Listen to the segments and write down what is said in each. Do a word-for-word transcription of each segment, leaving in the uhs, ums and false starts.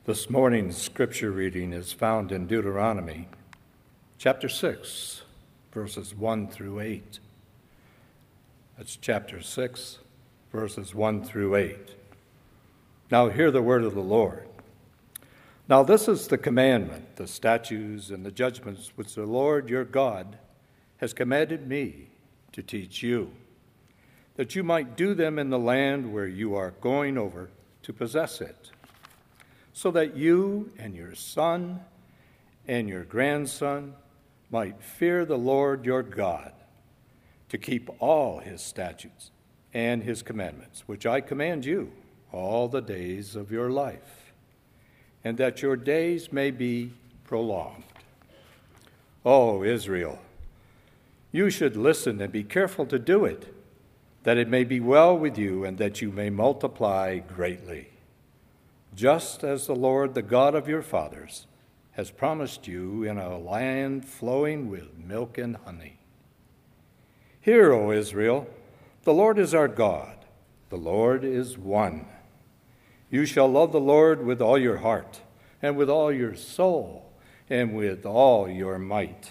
This morning's scripture reading is found in Deuteronomy chapter six, verses one through eight. That's chapter six, verses one through eight. Now hear the word of the Lord. Now this is the commandment, the statutes, and the judgments which the Lord your God has commanded me to teach you, that you might do them in the land where you are going over to possess it, so that you and your son and your grandson might fear the Lord your God, to keep all his statutes and his commandments, which I command you all the days of your life, and that your days may be prolonged. O Israel, you should listen and be careful to do it, that it may be well with you and that you may multiply greatly, just as the Lord, the God of your fathers, has promised you in a land flowing with milk and honey. Hear, O Israel, the Lord is our God, the Lord is one. You shall love the Lord with all your heart, and with all your soul, and with all your might.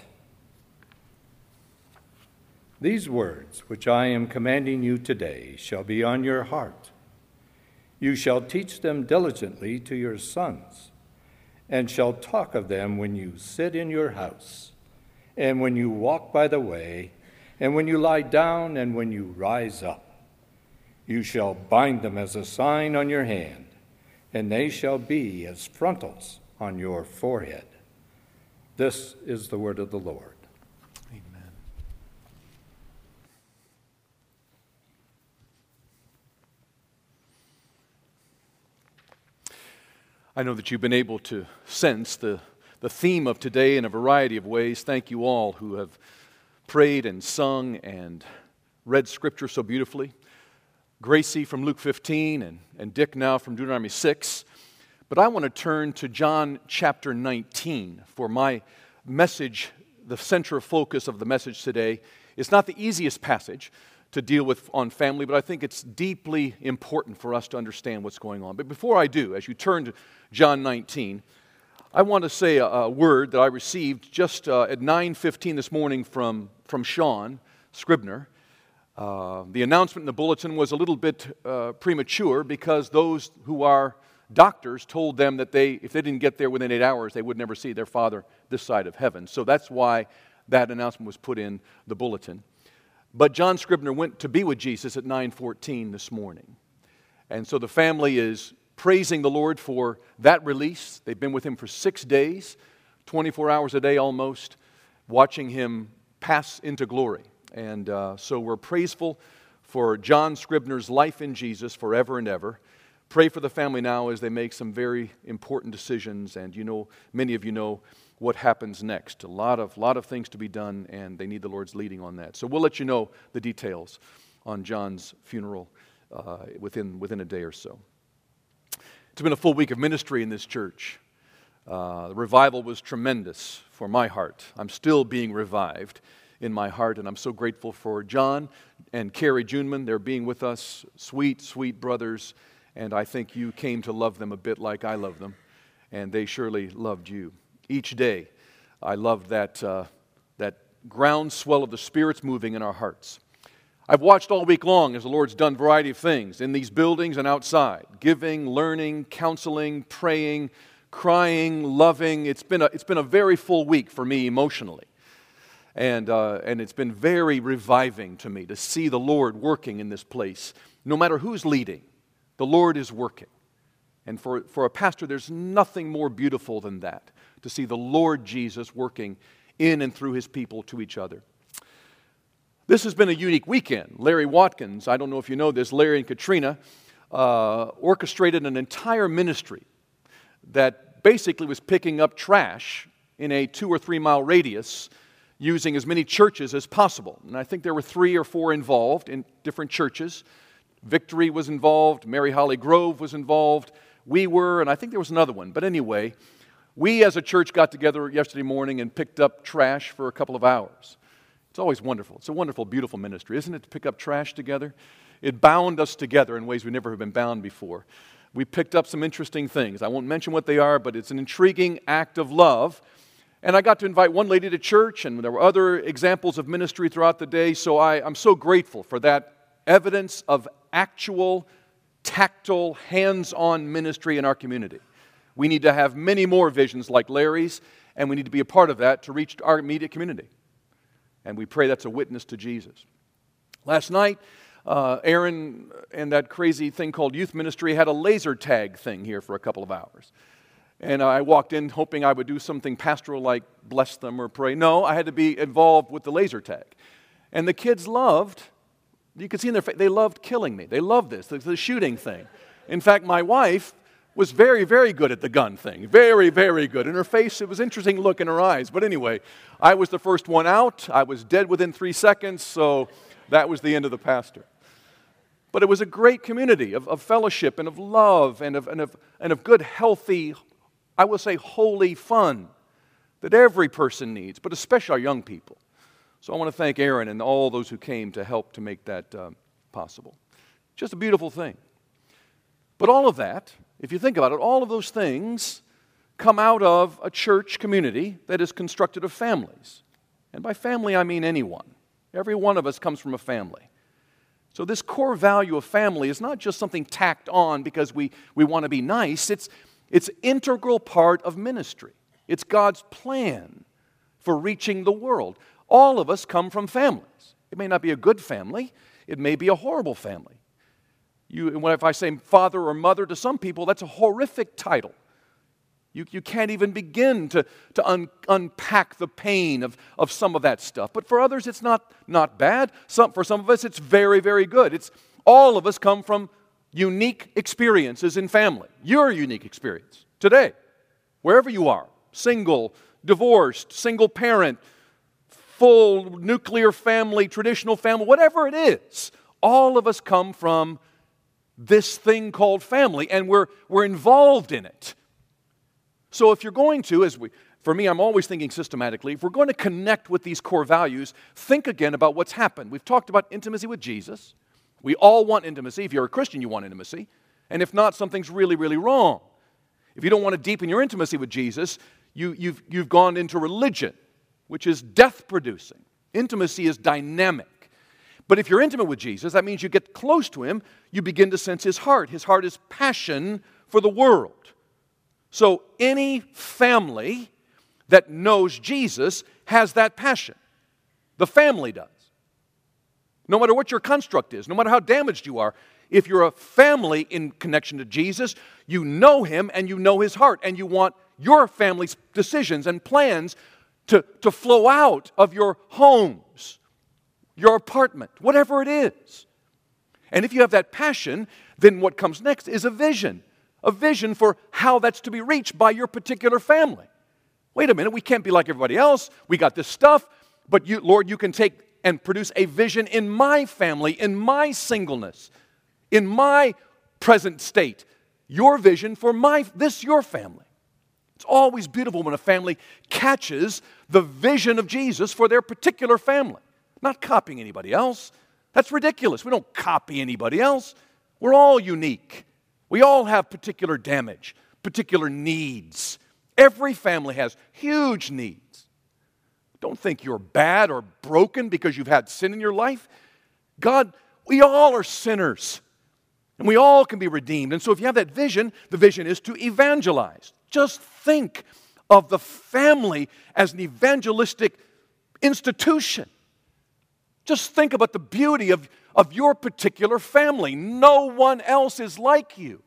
These words which I am commanding you today shall be on your heart. You shall teach them diligently to your sons, and shall talk of them when you sit in your house, and when you walk by the way, and when you lie down, and when you rise up. You shall bind them as a sign on your hand, and they shall be as frontals on your forehead. This is the word of the Lord. I know that you've been able to sense the, the theme of today in a variety of ways. Thank you all who have prayed and sung and read Scripture so beautifully. Gracie from Luke fifteen and, and Dick now from Deuteronomy six. But I want to turn to John chapter nineteen for my message. The central focus of the message today. It's not the easiest passage to deal with on family, but I think it's deeply important for us to understand what's going on. But before I do, as you turn to John nineteen, I want to say a, a word that I received just uh, at nine fifteen this morning from, from Sean Scribner. Uh, the announcement in the bulletin was a little bit uh, premature because those who are doctors told them that they, if they didn't get there within eight hours, they would never see their father this side of heaven. So that's why that announcement was put in the bulletin. But John Scribner went to be with Jesus at nine fourteen this morning. And so the family is praising the Lord for that release. They've been with him for six days, twenty-four hours a day almost, watching him pass into glory. And uh, so we're praiseful for John Scribner's life in Jesus forever and ever. Pray for the family now as they make some very important decisions. And you know, many of you know what happens next. A lot of lot of things to be done, and they need the Lord's leading on that. So we'll let you know the details on John's funeral uh, within within a day or so. It's been a full week of ministry in this church. Uh, the revival was tremendous for my heart. I'm still being revived in my heart, and I'm so grateful for John and Carrie Juneman. They're being with us, sweet, sweet brothers, and I think you came to love them a bit like I love them, and they surely loved you. Each day, I loved that, uh, that groundswell of the Spirit's moving in our hearts. I've watched all week long as the Lord's done a variety of things in these buildings and outside, giving, learning, counseling, praying, crying, loving. It's been a, it's been a very full week for me emotionally. And, uh, and it's been very reviving to me to see the Lord working in this place. No matter who's leading, the Lord is working. And for, for a pastor, there's nothing more beautiful than that, to see the Lord Jesus working in and through His people to each other. This has been a unique weekend. Larry Watkins, I don't know if you know this, Larry and Katrina uh, orchestrated an entire ministry that basically was picking up trash in a two or three mile radius using as many churches as possible. And I think there were three or four involved in different churches. Victory was involved, Mary Holly Grove was involved, we were, and I think there was another one. But anyway, we as a church got together yesterday morning and picked up trash for a couple of hours. It's always wonderful. It's a wonderful, beautiful ministry, isn't it, to pick up trash together? It bound us together in ways we never have been bound before. we picked up some interesting things. I won't mention what they are, but it's an intriguing act of love. And I got to invite one lady to church, and there were other examples of ministry throughout the day, so I, I'm so grateful for that evidence of actual, tactile, hands-on ministry in our community. We need to have many more visions like Larry's, and we need to be a part of that to reach our immediate community. And we pray that's a witness to Jesus. Last night, uh, Aaron and that crazy thing called youth ministry had a laser tag thing here for a couple of hours. And I walked in hoping I would do something pastoral like bless them or pray. No, I had to be involved with the laser tag. And the kids loved, you could see in their face, they loved killing me. They loved this, the, the shooting thing. In fact, my wife was very, very good at the gun thing. Very, very good. In her face, it was an interesting look in her eyes. But anyway, I was the first one out. I was dead within three seconds, so that was the end of the pastor. But it was a great community of, of fellowship and of love and of, and of, and of good, healthy, I will say holy fun that every person needs, but especially our young people. So I want to thank Aaron and all those who came to help to make that uh, possible. Just a beautiful thing. But all of that, if you think about it, all of those things come out of a church community that is constructed of families. And by family, I mean anyone. Every one of us comes from a family. So this core value of family is not just something tacked on because we, we want to be nice. It's It's an integral part of ministry. It's God's plan for reaching the world. All of us come from families. It may not be a good family. It may be a horrible family. You, if I say father or mother to some people, that's a horrific title. You, you can't even begin to, to un, unpack the pain of, of some of that stuff. But for others, it's not, not bad. Some, for some of us, it's very, very good. It's, all of us come from unique experiences in family. Your unique experience today, wherever you are, single, divorced, single parent, full nuclear family, traditional family, whatever it is, all of us come from this thing called family, and we're, we're involved in it. So if you're going to, as we, for me, I'm always thinking systematically, if we're going to connect with these core values, think again about what's happened. We've talked about intimacy with Jesus. We all want intimacy. If you're a Christian, you want intimacy. And if not, something's really, really wrong. If you don't want to deepen your intimacy with Jesus, you, you've, you've gone into religion, which is death-producing. Intimacy is dynamic. But if you're intimate with Jesus, that means you get close to Him, you begin to sense His heart. His heart is passion for the world. So any family that knows Jesus has that passion. The family does. No matter what your construct is, no matter how damaged you are, if you're a family in connection to Jesus, you know Him and you know His heart, and you want your family's decisions and plans to, to flow out of your homes, your apartment, whatever it is. And if you have that passion, then what comes next is a vision, a vision for how that's to be reached by your particular family. Wait a minute, we can't be like everybody else. We got this stuff, but you, Lord, you can take and produce a vision in my family, in my singleness, in my present state. Your vision for my this your family. It's always beautiful when a family catches the vision of Jesus for their particular family, not copying anybody else. That's ridiculous. We don't copy anybody else. We're all unique. We all have particular damage, particular needs. Every family has huge needs. Don't think you're bad or broken because you've had sin in your life. God, we all are sinners, and we all can be redeemed. And so if you have that vision, the vision is to evangelize. Just think of the family as an evangelistic institution. Just think about the beauty of, of your particular family. No one else is like you.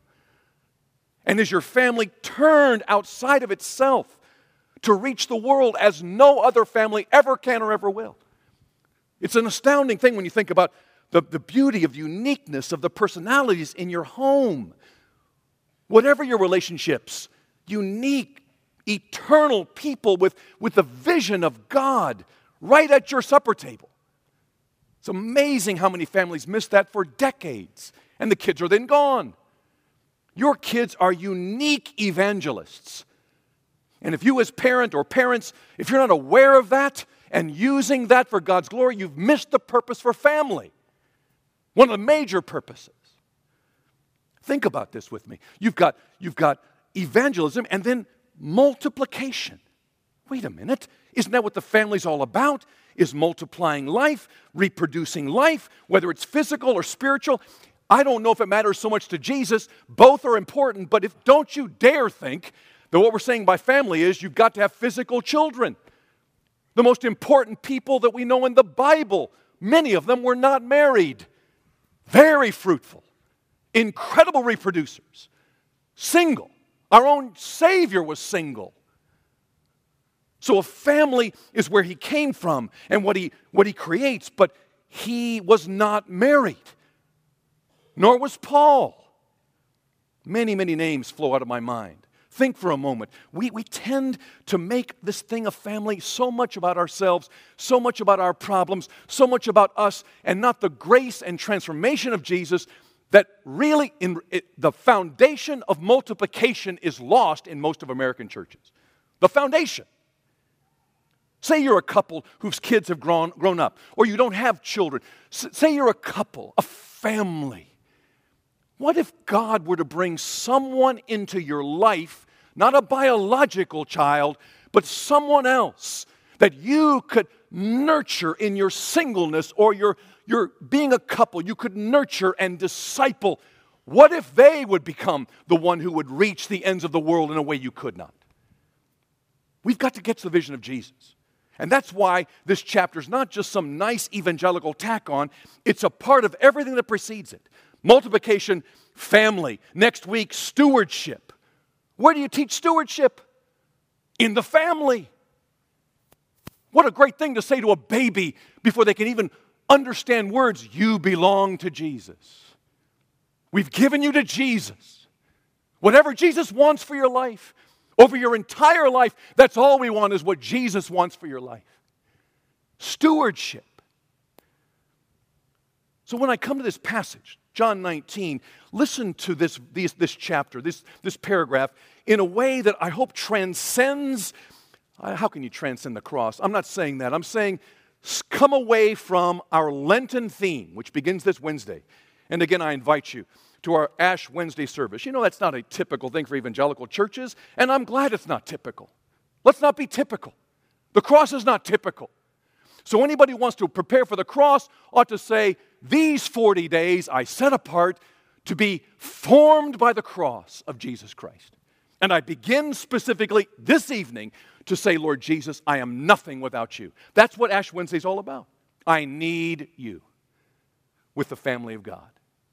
And is your family turned outside of itself to reach the world as no other family ever can or ever will? It's an astounding thing when you think about the, the beauty of the uniqueness of the personalities in your home. Whatever your relationships, unique, eternal people with, with the vision of God right at your supper table. It's amazing how many families miss that for decades, and the kids are then gone. Your kids are unique evangelists. And if you as parent or parents, if you're not aware of that and using that for God's glory, you've missed the purpose for family. One of the major purposes. Think about this with me. You've got, you've got evangelism and then multiplication. Wait a minute. Isn't that what the family's all about? Is multiplying life, reproducing life, whether it's physical or spiritual? I don't know if it matters so much to Jesus. Both are important, but if don't you dare think that what we're saying by family is you've got to have physical children. The most important people that we know in the Bible, many of them were not married. Very fruitful, incredible reproducers, single. Our own Savior was single. So a family is where he came from and what he, what he creates, but he was not married, nor was Paul. Many, many names flow out of my mind. Think for a moment. We, we tend to make this thing of family so much about ourselves, so much about our problems, so much about us, and not the grace and transformation of Jesus, that really in it, the foundation of multiplication is lost in most of American churches. The foundation. Say you're a couple whose kids have grown, grown up, or you don't have children. S- say you're a couple, a family. What if God were to bring someone into your life, not a biological child, but someone else that you could nurture in your singleness or your, your being a couple, you could nurture and disciple? What if they would become the one who would reach the ends of the world in a way you could not? We've got to get to the vision of Jesus. And that's why this chapter is not just some nice evangelical tack on, it's a part of everything that precedes it. Multiplication, family. Next week, stewardship. Where do you teach stewardship? In the family. What a great thing to say to a baby before they can even understand words. You belong to Jesus. We've given you to Jesus. Whatever Jesus wants for your life, over your entire life, that's all we want is what Jesus wants for your life. Stewardship. So when I come to this passage, John nineteen, listen to this, this, this chapter, this, this paragraph, in a way that I hope transcends. Uh, how can you transcend the cross? I'm not saying that. I'm saying come away from our Lenten theme, which begins this Wednesday. And again, I invite you to our Ash Wednesday service. You know, that's not a typical thing for evangelical churches, and I'm glad it's not typical. Let's not be typical. The cross is not typical. So anybody who wants to prepare for the cross ought to say, these forty days I set apart to be formed by the cross of Jesus Christ. And I begin specifically this evening to say, Lord Jesus, I am nothing without you. That's what Ash Wednesday is all about. I need you with the family of God.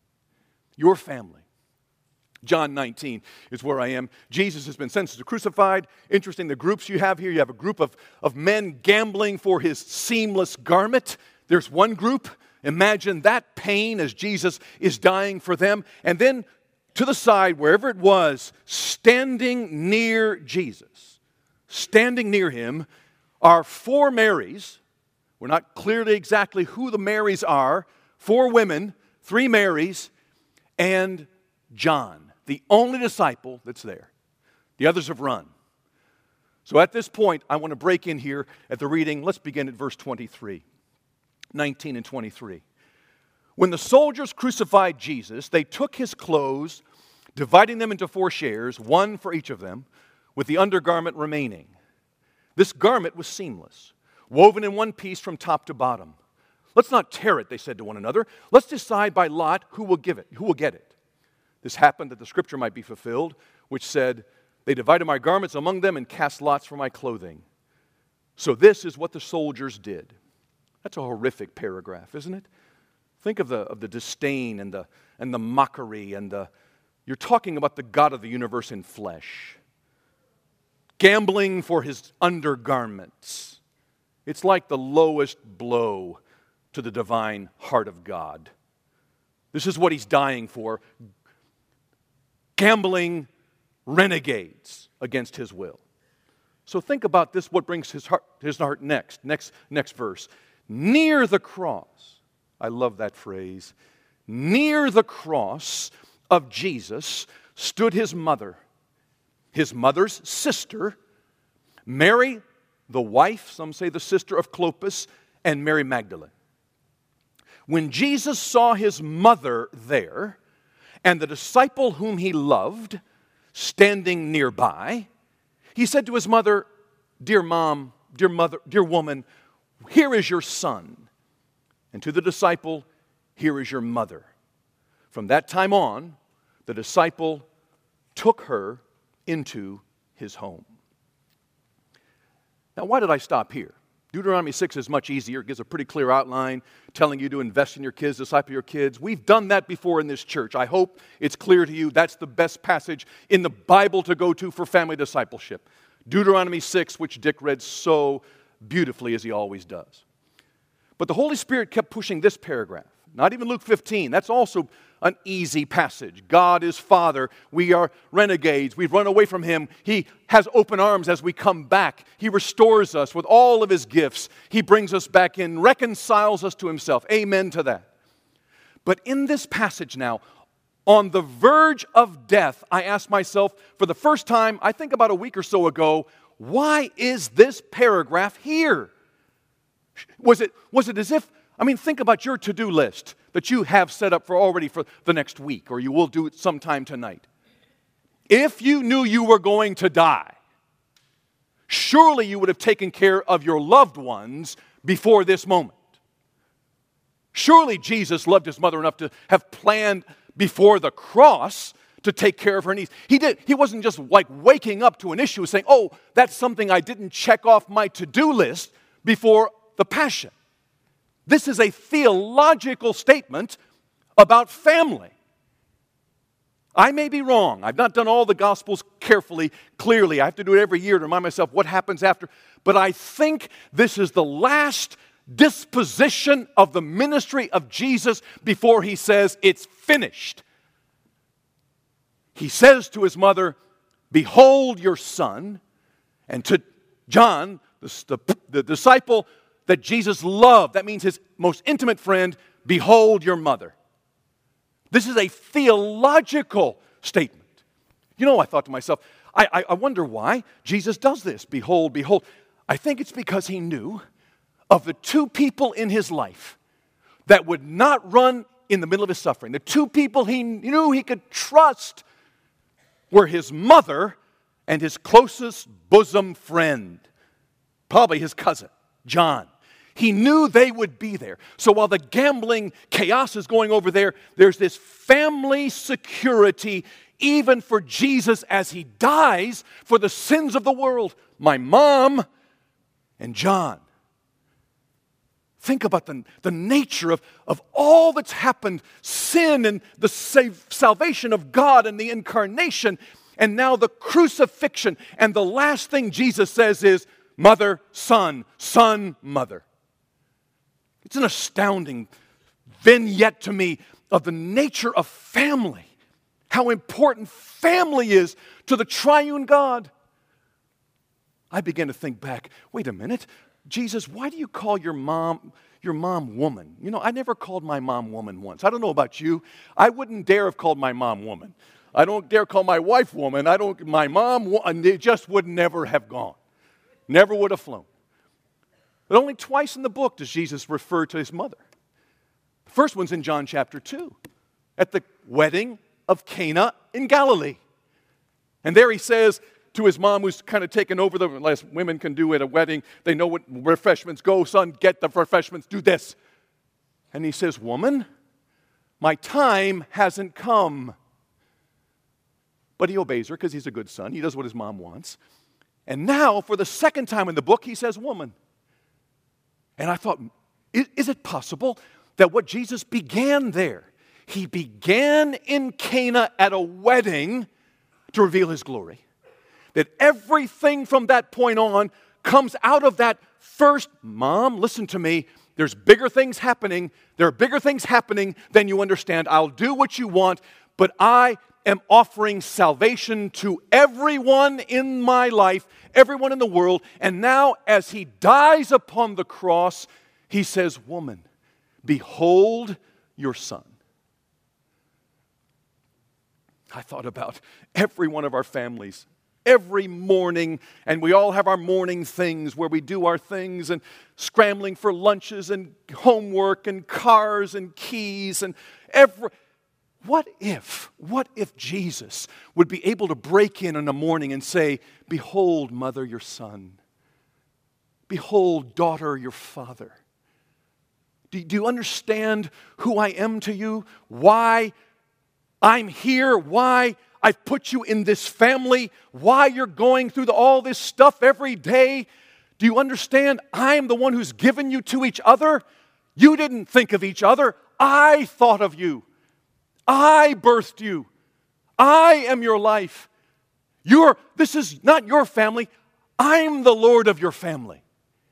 Your family. John nineteen is where I am. Jesus has been sentenced to crucified. Interesting, the groups you have here. You have a group of, of men gambling for his seamless garment. There's one group. Imagine that pain as Jesus is dying for them. And then to the side, wherever it was, standing near Jesus, standing near him, are four Marys. We're not clearly exactly who the Marys are. Four women, three Marys, and John, the only disciple that's there. The others have run. So at this point, I want to break in here at the reading. Let's begin at verse twenty-three, nineteen and twenty-three. When the soldiers crucified Jesus, they took his clothes, dividing them into four shares, one for each of them, with the undergarment remaining. This garment was seamless, woven in one piece from top to bottom. Let's not tear it, they said to one another. Let's decide by lot who will give it, who will get it. This happened that the scripture might be fulfilled, which said, they divided my garments among them and cast lots for my clothing. So this is what the soldiers did. That's a horrific paragraph, isn't it? Think of the, of the disdain and the, and the mockery and the, you're talking about the God of the universe in flesh. Gambling for his undergarments. It's like the lowest blow to the divine heart of God. This is what he's dying for. Gambling renegades against his will. So think about this, what brings his heart, his heart next. Next, next verse. Near the cross. I love that phrase. Near the cross of Jesus stood his mother, his mother's sister, Mary, the wife, some say the sister of Clopas, and Mary Magdalene. When Jesus saw his mother there, And the disciple whom he loved, standing nearby, he said to his mother, "Dear mom, dear mother, dear woman, here is your son." And to the disciple, "Here is your mother." From that time on, the disciple took her into his home. Now, why did I stop here? Deuteronomy six is much easier. It gives a pretty clear outline telling you to invest in your kids, disciple your kids. We've done that before in this church. I hope it's clear to you that's the best passage in the Bible to go to for family discipleship. Deuteronomy six, which Dick read so beautifully as he always does. But the Holy Spirit kept pushing this paragraph. Not even Luke fifteen. That's also an easy passage. God is Father. We are renegades. We've run away from Him. He has open arms as we come back. He restores us with all of His gifts. He brings us back in, reconciles us to Himself. Amen to that. But in this passage now, on the verge of death, I asked myself for the first time, I think about a week or so ago, why is this paragraph here? Was it, was it as if, I mean, think about your to-do list that you have set up for already for the next week, or you will do it sometime tonight. If you knew you were going to die, surely you would have taken care of your loved ones before this moment. Surely Jesus loved His mother enough to have planned before the cross to take care of her needs. He did. He wasn't just like waking up to an issue saying, "Oh, that's something I didn't check off my to-do list before the Passion." This is a theological statement about family. I may be wrong. I've not done all the Gospels carefully, clearly. I have to do it every year to remind myself what happens after. But I think this is the last disposition of the ministry of Jesus before He says it's finished. He says to His mother, "Behold your son," and to John, the, the, the disciple that Jesus loved, that means His most intimate friend, "Behold your mother." This is a theological statement. You know, I thought to myself, I, I, I wonder why Jesus does this. Behold, behold. I think it's because He knew of the two people in His life that would not run in the middle of His suffering. The two people He knew He could trust were His mother and His closest bosom friend, probably His cousin, John. He knew they would be there. So while the gambling chaos is going over there, there's this family security even for Jesus as He dies for the sins of the world. My mom and John. Think about the, the nature of, of all that's happened, sin and the save, salvation of God and the incarnation, and now the crucifixion. And the last thing Jesus says is, "Mother, son, son, mother." It's an astounding vignette to me of the nature of family, how important family is to the triune God. I began to think back, wait a minute, Jesus, why do you call your mom your mom woman? You know, I never called my mom woman once. I don't know about you. I wouldn't dare have called my mom woman. I don't dare call my wife woman. I don't, my mom, it just would never have gone. Never would have flown. But only twice in the book does Jesus refer to His mother. The first one's in John chapter two, at the wedding of Cana in Galilee. And there He says to His mom, who's kind of taken over the, as women can do at a wedding, they know what refreshments, go son, get the refreshments, do this. And He says, "Woman, my time hasn't come." But He obeys her because He's a good son. He does what His mom wants. And now, for the second time in the book, He says, "Woman." And I thought, is, is it possible that what Jesus began there, He began in Cana at a wedding to reveal His glory? That everything from that point on comes out of that first, "Mom, listen to me, there's bigger things happening. There are bigger things happening than you understand. I'll do what you want, but I am offering salvation to everyone in my life, everyone in the world." And now as He dies upon the cross, He says, "Woman, behold your son." I thought about every one of our families, every morning, and we all have our morning things where we do our things and scrambling for lunches and homework and cars and keys and every... What if, what if Jesus would be able to break in in the morning and say, behold, mother, your son. Behold, daughter, your father. Do, do you understand who I am to you? Why I'm here? Why I've put you in this family? Why you're going through the, all this stuff every day? Do you understand? I'm the one who's given you to each other. You didn't think of each other. I thought of you. I birthed you. I am your life. You're, this is not your family. I'm the Lord of your family.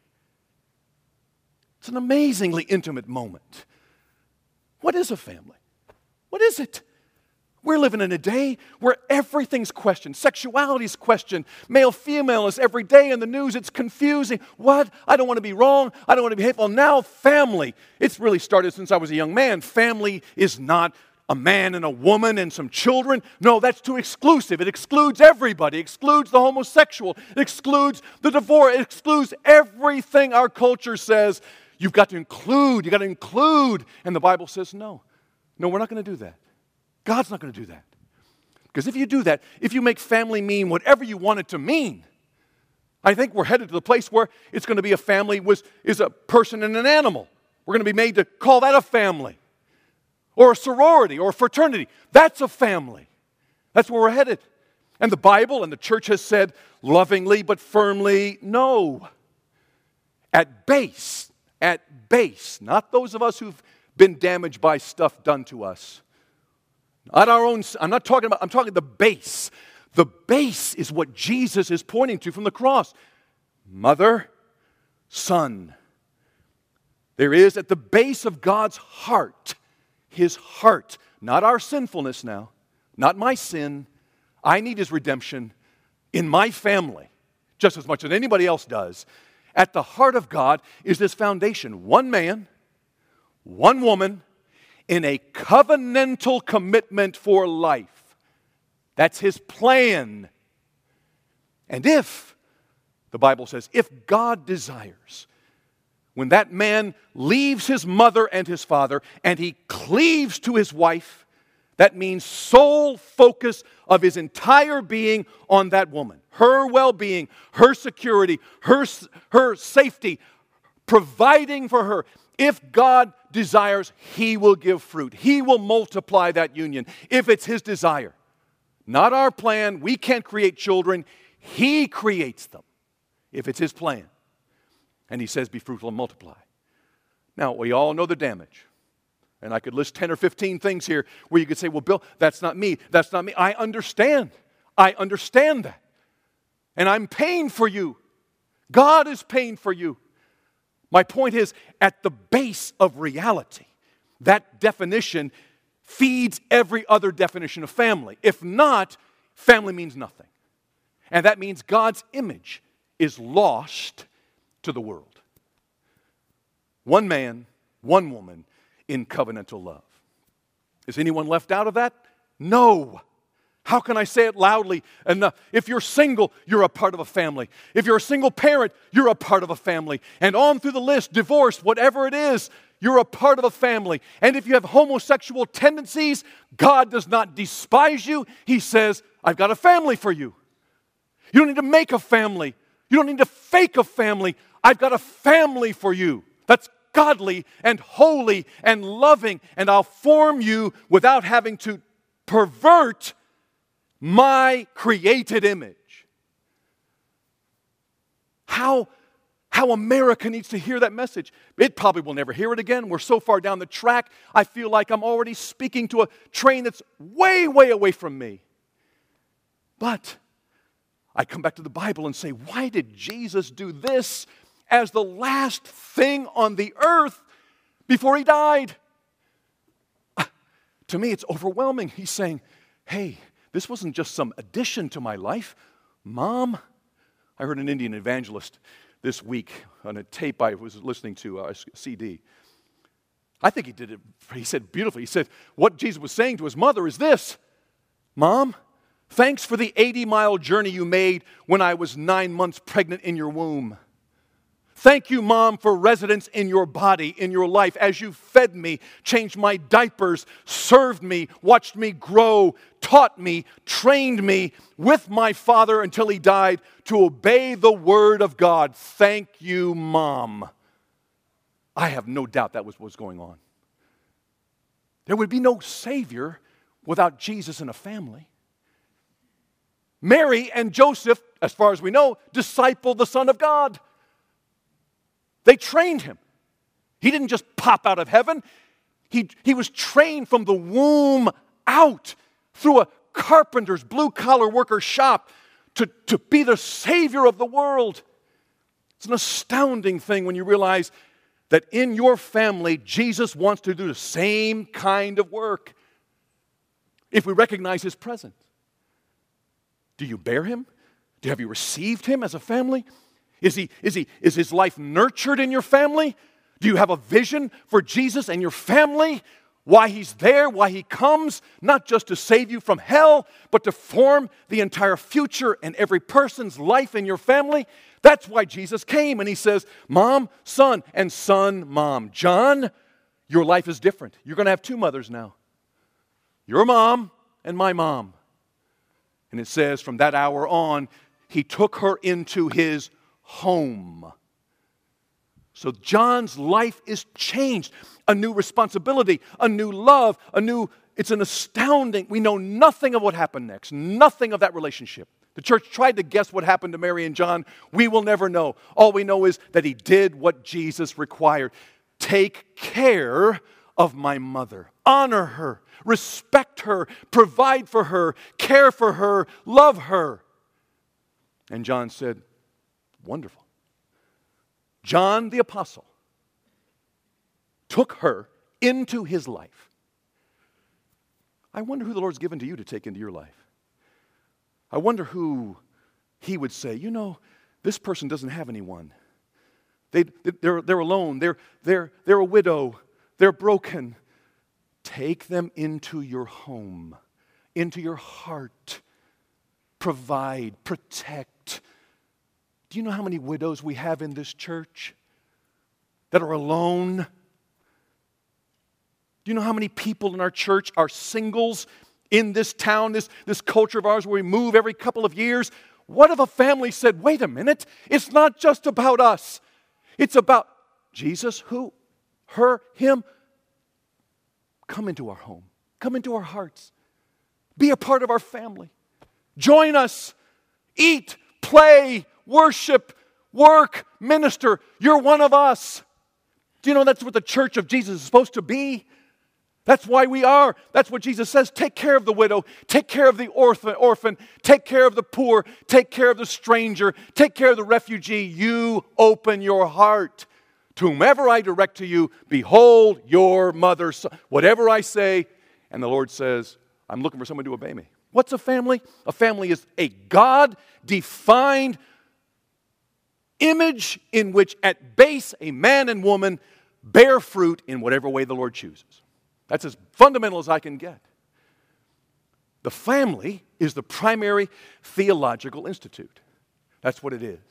It's an amazingly intimate moment. What is a family? What is it? We're living in a day where everything's questioned. Sexuality is questioned. Male, female is every day in the news. It's confusing. What? I don't want to be wrong. I don't want to be hateful. Now family. It's really started since I was a young man. Family is not a man and a woman and some children. No, that's too exclusive. It excludes everybody. It excludes the homosexual. It excludes the divorce. It excludes everything our culture says. You've got to include. You've got to include. And the Bible says no. No, we're not going to do that. God's not going to do that. Because if you do that, if you make family mean whatever you want it to mean, I think we're headed to the place where it's going to be a family was, is a person and an animal. We're going to be made to call that a family. Or a sorority or a fraternity. That's a family. That's where we're headed. And the Bible and the church has said lovingly but firmly, no. At base, at base, not those of us who've been damaged by stuff done to us. Not our own, I'm not talking about, I'm talking the base. The base is what Jesus is pointing to from the cross. Mother, son. There is at the base of God's heart, His heart, not our sinfulness now, not my sin. I need His redemption in my family, just as much as anybody else does. At the heart of God is this foundation. One man, one woman, in a covenantal commitment for life. That's His plan. And if, the Bible says, if God desires, when that man leaves his mother and his father and he cleaves to his wife, that means sole focus of his entire being on that woman. Her well-being, her security, her, her safety, providing for her. If God desires, He will give fruit. He will multiply that union if it's His desire. Not our plan. We can't create children. He creates them if it's His plan. And He says, be fruitful and multiply. Now, we all know the damage. And I could list ten or fifteen things here where you could say, well, Bill, that's not me. That's not me. I understand. I understand that. And I'm paying for you. God is paying for you. My point is, at the base of reality, that definition feeds every other definition of family. If not, family means nothing. And that means God's image is lost to the world. One man, one woman in covenantal love. Is anyone left out of that? No. How can I say it loudly enough? If you're single, you're a part of a family. If you're a single parent, you're a part of a family. And on through the list, divorce, whatever it is, you're a part of a family. And if you have homosexual tendencies, God does not despise you. He says, I've got a family for you. You don't need to make a family. You don't need to fake a family. I've got a family for you. That's godly and holy and loving. And I'll form you without having to pervert my created image. How, how America needs to hear that message. It probably will never hear it again. We're so far down the track, I feel like I'm already speaking to a train that's way, way away from me. But I come back to the Bible and say, why did Jesus do this as the last thing on the earth before He died? Uh, to me, it's overwhelming. He's saying, hey, this wasn't just some addition to my life. Mom, I heard an Indian evangelist this week on a tape I was listening to, a C D. I think he did it, he said beautifully. He said, what Jesus was saying to his mother is this: Mom, thanks for the eighty-mile journey you made when I was nine months pregnant in your womb. Thank you, Mom, for residence in your body, in your life, as you fed me, changed my diapers, served me, watched me grow, taught me, trained me with my father until he died to obey the word of God. Thank you, Mom. I have no doubt that was what was going on. There would be no Savior without Jesus in a family. Mary and Joseph, as far as we know, discipled the Son of God. They trained him. He didn't just pop out of heaven. He, he was trained from the womb out through a carpenter's blue-collar worker shop to, to be the Savior of the world. It's an astounding thing when you realize that in your family, Jesus wants to do the same kind of work if we recognize His presence. Do you bear Him? Do you, have you received Him as a family? Is he, is he, is His life nurtured in your family? Do you have a vision for Jesus and your family? Why He's there, why He comes, not just to save you from hell, but to form the entire future and every person's life in your family? That's why Jesus came, and He says, Mom, son, and son, mom. John, your life is different. You're going to have two mothers now. Your mom and my mom. And it says, from that hour on, He took her into His home. So John's life is changed. A new responsibility, a new love, a new, it's an astounding, we know nothing of what happened next, nothing of that relationship. The church tried to guess what happened to Mary and John. We will never know. All we know is that he did what Jesus required. Take care of my mother. Honor her. Respect her. Provide for her. Care for her. Love her. And John said, wonderful. John the Apostle took her into his life. I wonder who the Lord's given to you to take into your life. I wonder who He would say, you know, this person doesn't have anyone. They, they're, they're alone. They're, they're, they're a widow. They're broken. Take them into your home, into your heart. Provide, protect. Do you know how many widows we have in this church that are alone? Do you know how many people in our church are singles in this town, this, this culture of ours where we move every couple of years? What if a family said, wait a minute, it's not just about us. It's about Jesus, who, her, him. Come into our home. Come into our hearts. Be a part of our family. Join us. Eat, play, worship, work, minister. You're one of us. Do you know that's what the church of Jesus is supposed to be? That's why we are. That's what Jesus says. Take care of the widow. Take care of the orphan. orphan. Take care of the poor. Take care of the stranger. Take care of the refugee. You open your heart. To whomever I direct to you, behold your mother. Whatever I say, and the Lord says, I'm looking for someone to obey me. What's a family? A family is a God-defined image in which at base a man and woman bear fruit in whatever way the Lord chooses. That's as fundamental as I can get. The family is the primary theological institute. That's what it is.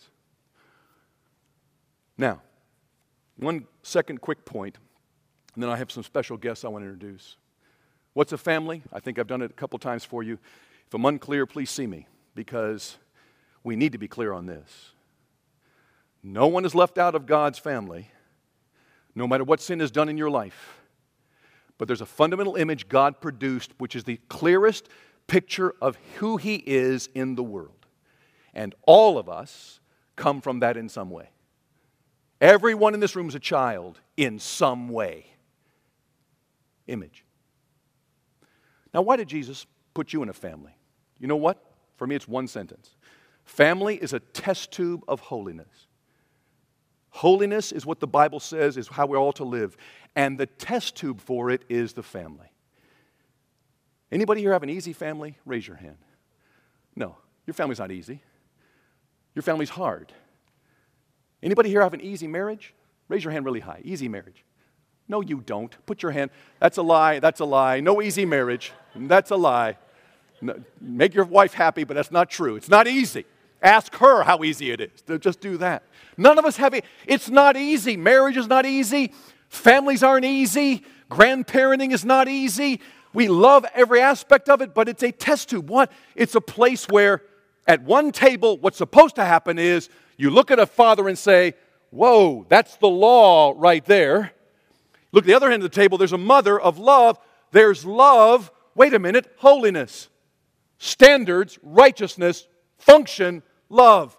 Now, one second quick point, and then I have some special guests I want to introduce. What's a family? I think I've done it a couple times for you. If I'm unclear, please see me, because we need to be clear on this. No one is left out of God's family, no matter what sin is done in your life. But there's a fundamental image God produced, which is the clearest picture of who He is in the world. And all of us come from that in some way. Everyone in this room is a child in some way. Image. Now, why did Jesus put you in a family? You know what? For me, it's one sentence. Family is a test tube of holiness. Holiness is what the Bible says is how we're all to live. And the test tube for it is the family. Anybody here have an easy family? Raise your hand. No, your family's not easy. Your family's hard. Anybody here have an easy marriage? Raise your hand really high. Easy marriage. No, you don't. Put your hand. That's a lie. That's a lie. No easy marriage. That's a lie. No, make your wife happy, but that's not true. It's not easy. Ask her how easy it is to just do that. None of us have it. It's not easy. Marriage is not easy. Families aren't easy. Grandparenting is not easy. We love every aspect of it, but it's a test tube. What? It's a place where at one table, what's supposed to happen is you look at a father and say, whoa, that's the law right there. Look at the other end of the table, there's a mother of love. There's love, wait a minute, holiness, standards, righteousness, function, love.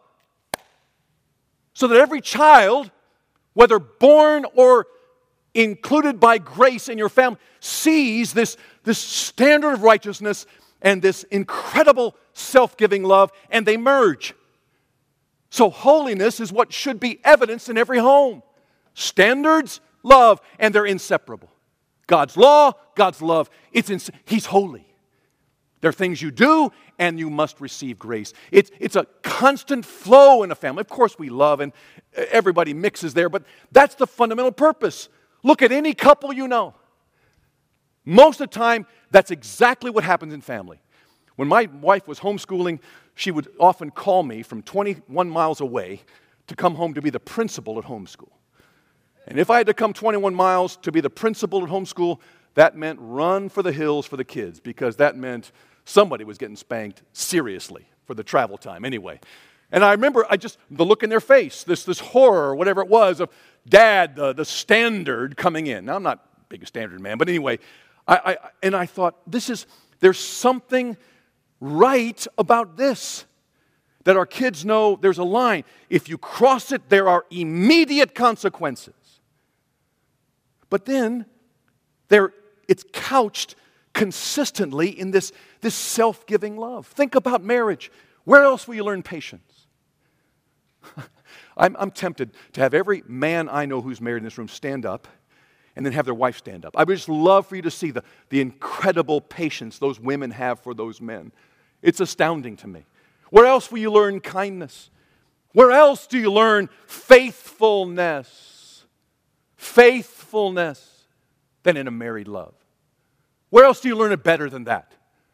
So that every child, whether born or included by grace in your family, sees this, this standard of righteousness and this incredible self-giving love, and they merge. So holiness is what should be evidenced in every home. Standards, love, and they're inseparable. God's law, God's love, it's ins- He's holy. There are things you do, and you must receive grace. It's, it's a constant flow in a family. Of course we love, and everybody mixes there, but that's the fundamental purpose. Look at any couple you know. Most of the time, that's exactly what happens in family. When my wife was homeschooling, she would often call me from twenty-one miles away to come home to be the principal at homeschool. And if I had to come twenty-one miles to be the principal at homeschool, that meant run for the hills for the kids, because that meant somebody was getting spanked seriously for the travel time anyway. And I remember I just, the look in their face, this, this horror or whatever it was of Dad, the, the standard coming in. Now, I'm not a big standard man, but anyway, I, I and I thought, this is, there's something right about this, that our kids know there's a line. If you cross it, there are immediate consequences. But then, there it's couched consistently in this, this self-giving love. Think about marriage. Where else will you learn patience? I'm, I'm tempted to have every man I know who's married in this room stand up and then have their wife stand up. I would just love for you to see the, the incredible patience those women have for those men. It's astounding to me. Where else will you learn kindness? Where else do you learn faithfulness? Faithfulness than in a married love. Where else do you learn it better than that?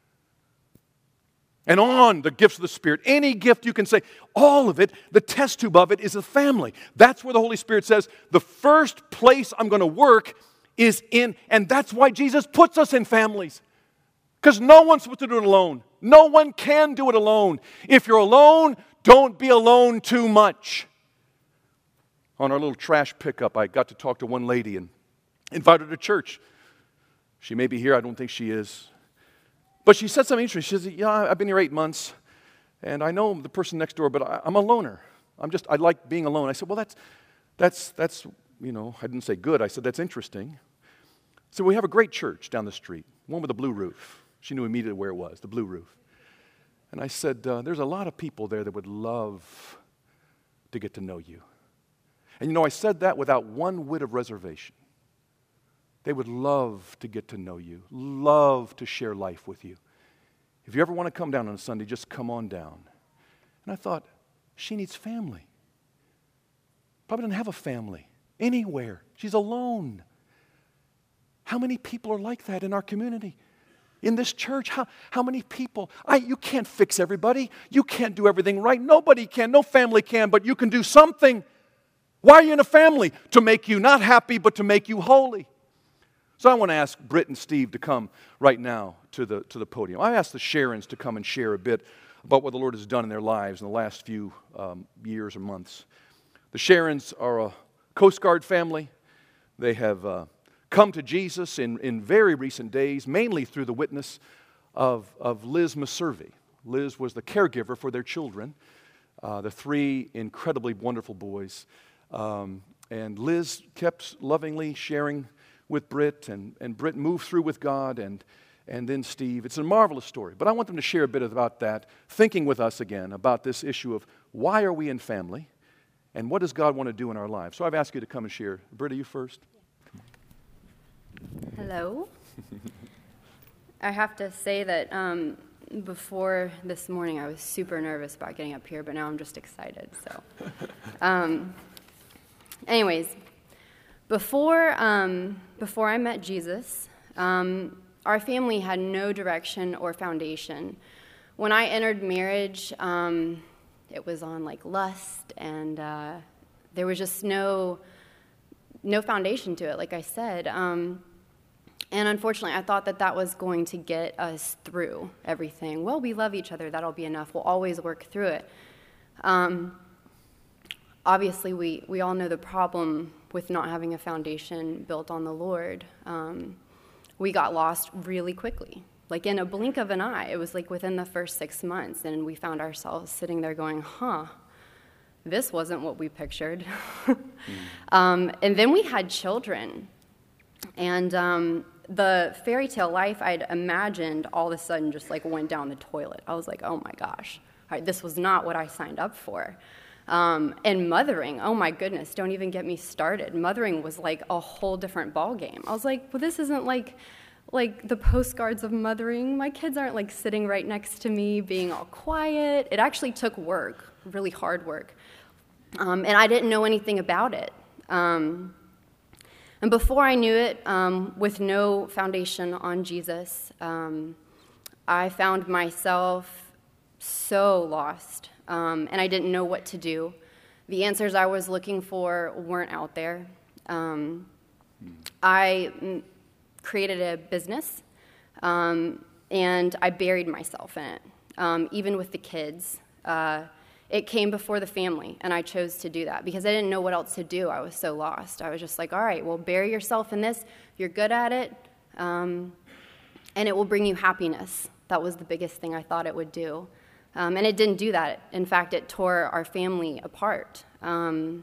And on the gifts of the Spirit, any gift you can say, all of it, the test tube of it is a family. That's where the Holy Spirit says, the first place I'm going to work is in, and that's why Jesus puts us in families. Because no one's supposed to do it alone. No one can do it alone. If you're alone, don't be alone too much. On our little trash pickup, I got to talk to one lady and invited her to church. She may be here, I don't think she is. But she said something interesting. She said, yeah, I've been here eight months, and I know the person next door, but I, I'm a loner. I'm just, I like being alone. I said, well, that's, that's, that's, you know, I didn't say good. I said, that's interesting. So we have a great church down the street, one with a blue roof. She knew immediately where it was, the blue roof. And I said, uh, there's a lot of people there that would love to get to know you. And you know, I said that without one whit of reservation. They would love to get to know you, love to share life with you. If you ever want to come down on a Sunday, just come on down. And I thought, she needs family. Probably doesn't have a family anywhere. She's alone. How many people are like that in our community? In this church, how, how many people? I, you can't fix everybody. You can't do everything right. Nobody can. No family can, but you can do something. Why are you in a family? To make you not happy, but to make you holy. So I want to ask Britt and Steve to come right now to the, to the podium. I asked the Sharons to come and share a bit about what the Lord has done in their lives in the last few um, years or months. The Sharons are a Coast Guard family. They have uh, come to Jesus in, in very recent days, mainly through the witness of, of Liz Maservi. Liz was the caregiver for their children, uh, the three incredibly wonderful boys. Um, and Liz kept lovingly sharing with Britt, and, and Britt moved through with God, and, and then Steve. It's a marvelous story. But I want them to share a bit about that, thinking with us again about this issue of why are we in family, and what does God want to do in our lives. So I've asked you to come and share. Britt, are you first? Hello. I have to say that um, before this morning I was super nervous about getting up here, but now I'm just excited. So, um, anyways, before um, before I met Jesus, um, our family had no direction or foundation. When I entered marriage, um, it was on like lust, and uh, there was just no no foundation to it, like I said. Um, and unfortunately, I thought that that was going to get us through everything. Well, we love each other. That'll be enough. We'll always work through it. Um, obviously, we, we all know the problem with not having a foundation built on the Lord. Um, we got lost really quickly. Like in a blink of an eye, it was like within the first six months, and we found ourselves sitting there going, huh, this wasn't what we pictured. mm. um, and then we had children. And um, the fairy tale life I'd imagined all of a sudden just like went down the toilet. I was like, oh my gosh, all right, this was not what I signed up for. Um, and mothering, oh my goodness, don't even get me started. Mothering was like a whole different ballgame. I was like, well, this isn't like like the postcards of mothering. My kids aren't like sitting right next to me being all quiet. It actually took work, really hard work. Um, and I didn't know anything about it. Um, and before I knew it, um, with no foundation on Jesus, um, I found myself so lost. Um, and I didn't know what to do. The answers I was looking for weren't out there. Um, I m- created a business, um, and I buried myself in it, um, even with the kids. Uh, it came before the family, and I chose to do that because I didn't know what else to do. I was so lost. I was just like, all right, well, bury yourself in this. You're good at it, um, and it will bring you happiness. That was the biggest thing I thought it would do. Um, and it didn't do that. In fact, it tore our family apart. Um,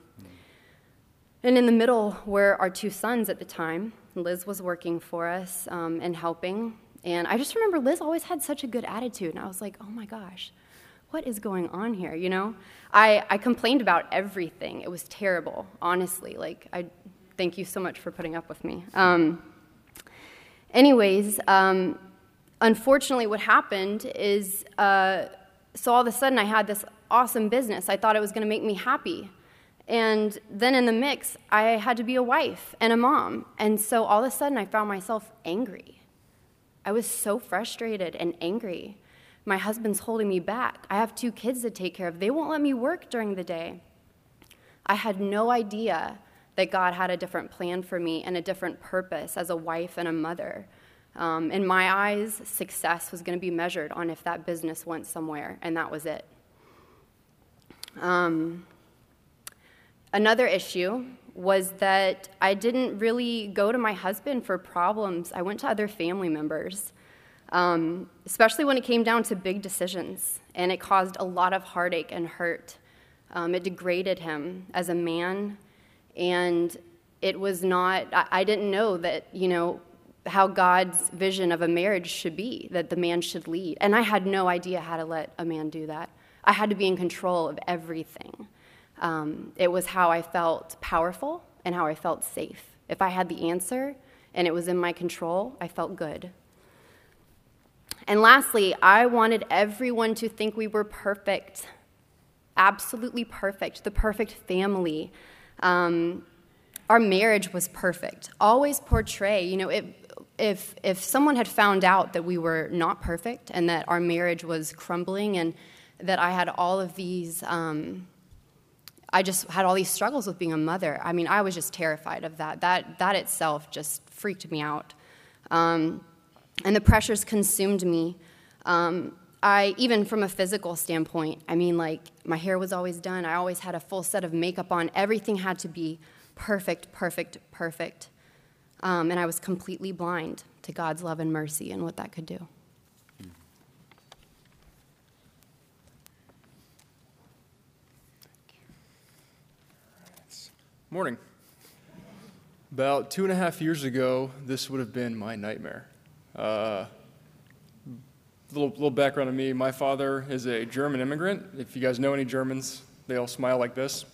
and in the middle were our two sons at the time. Liz was working for us um, and helping. And I just remember Liz always had such a good attitude. And I was like, oh my gosh, what is going on here, you know? I, I complained about everything. It was terrible, honestly. Like, I thank you so much for putting up with me. Um, anyways, um, unfortunately what happened is... Uh, So all of a sudden, I had this awesome business. I thought it was going to make me happy. And then in the mix, I had to be a wife and a mom. And so all of a sudden, I found myself angry. I was so frustrated and angry. My husband's holding me back. I have two kids to take care of. They won't let me work during the day. I had no idea that God had a different plan for me and a different purpose as a wife and a mother. Um, in my eyes, success was going to be measured on if that business went somewhere, and that was it. Um, another issue was that I didn't really go to my husband for problems. I went to other family members, um, especially when it came down to big decisions, and it caused a lot of heartache and hurt. Um, it degraded him as a man, and it was not, I, I didn't know that, you know, how God's vision of a marriage should be, that the man should lead. And I had no idea how to let a man do that. I had to be in control of everything. Um, it was how I felt powerful and how I felt safe. If I had the answer and it was in my control, I felt good. And lastly, I wanted everyone to think we were perfect, absolutely perfect, the perfect family. Um, our marriage was perfect. Always portray, you know, it, If if someone had found out that we were not perfect and that our marriage was crumbling and that I had all of these, um, I just had all these struggles with being a mother, I mean, I was just terrified of that. That that itself just freaked me out. Um, and the pressures consumed me. Um, I, even from a physical standpoint, I mean, like, my hair was always done. I always had a full set of makeup on. Everything had to be perfect, perfect, perfect. Um, and I was completely blind to God's love and mercy and what that could do. Morning. About two and a half years ago, this would have been my nightmare. Uh, little, little background on me. My father is a German immigrant. If you guys know any Germans, they all smile like this.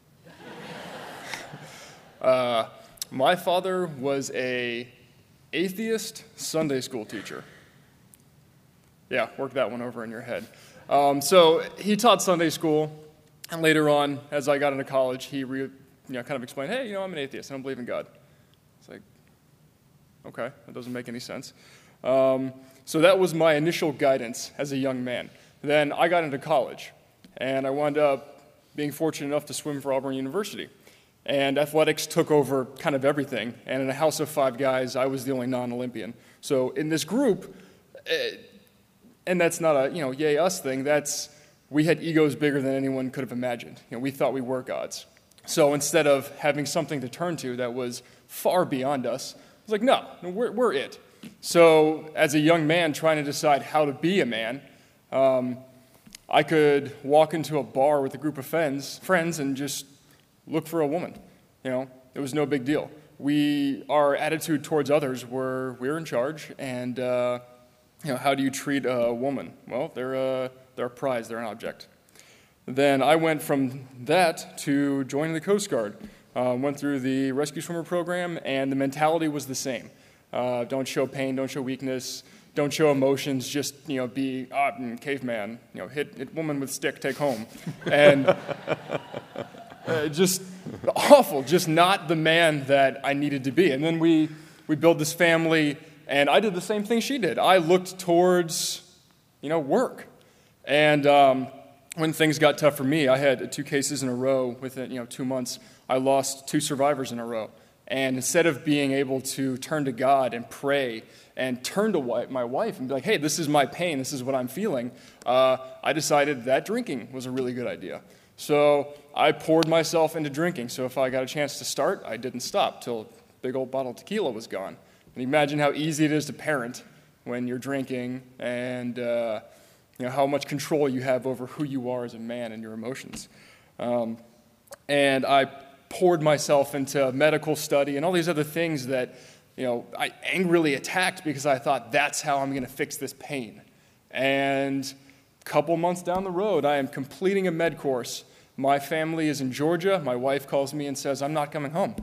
uh, My father was a atheist Sunday school teacher. Yeah, work that one over in your head. Um, so he taught Sunday school, and later on, as I got into college, he re, you know, kind of explained, hey, you know, I'm an atheist. I don't believe in God. It's like, okay, that doesn't make any sense. Um, so that was my initial guidance as a young man. Then I got into college, and I wound up being fortunate enough to swim for Auburn University. And athletics took over kind of everything, and in a house of five guys, I was the only non-Olympian. So in this group, eh, and that's not a, you know, yay us thing, that's, we had egos bigger than anyone could have imagined. You know, we thought we were gods. So instead of having something to turn to that was far beyond us, I was like, no, we're, we're it. So as a young man trying to decide how to be a man, um, I could walk into a bar with a group of friends, friends and just look for a woman. You know, it was no big deal. We, our attitude towards others were, we're in charge, and uh, you know, how do you treat a woman? Well, they're a, they're a prize, they're an object. Then I went from that to joining the Coast Guard. Uh, went through the rescue swimmer program, and the mentality was the same. Uh, don't show pain, don't show weakness, don't show emotions, just, you know, be ah, caveman, you know, hit, hit woman with stick, take home. And uh, just awful, just not the man that I needed to be. And then we, we built this family, and I did the same thing she did. I looked towards, you know, work. And um, when things got tough for me, I had two cases in a row within, you know, two months. I lost two survivors in a row. And instead of being able to turn to God and pray and turn to my wife and be like, hey, this is my pain, this is what I'm feeling, uh, I decided that drinking was a really good idea. So I poured myself into drinking. So if I got a chance to start, I didn't stop till a big old bottle of tequila was gone. And imagine how easy it is to parent when you're drinking, and uh, you know how much control you have over who you are as a man and your emotions. Um, and I poured myself into medical study and all these other things that, you know, I angrily attacked because I thought that's how I'm going to fix this pain. And a couple months down the road, I am completing a med course. My family is in Georgia. My wife calls me and says, I'm not coming home.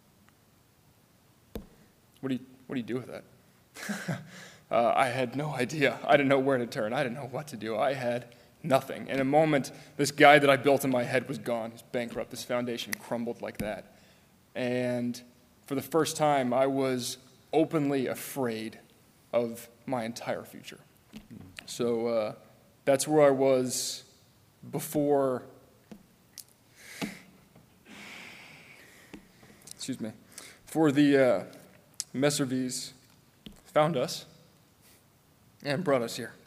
What do you, what do you do with that? uh, I had no idea. I didn't know where to turn. I didn't know what to do. I had nothing. In a moment, this guy that I built in my head was gone. He's bankrupt. This foundation crumbled like that. And for the first time, I was openly afraid of my entire future. So uh, that's where I was before, excuse me, before the uh, Messervies found us and brought us here.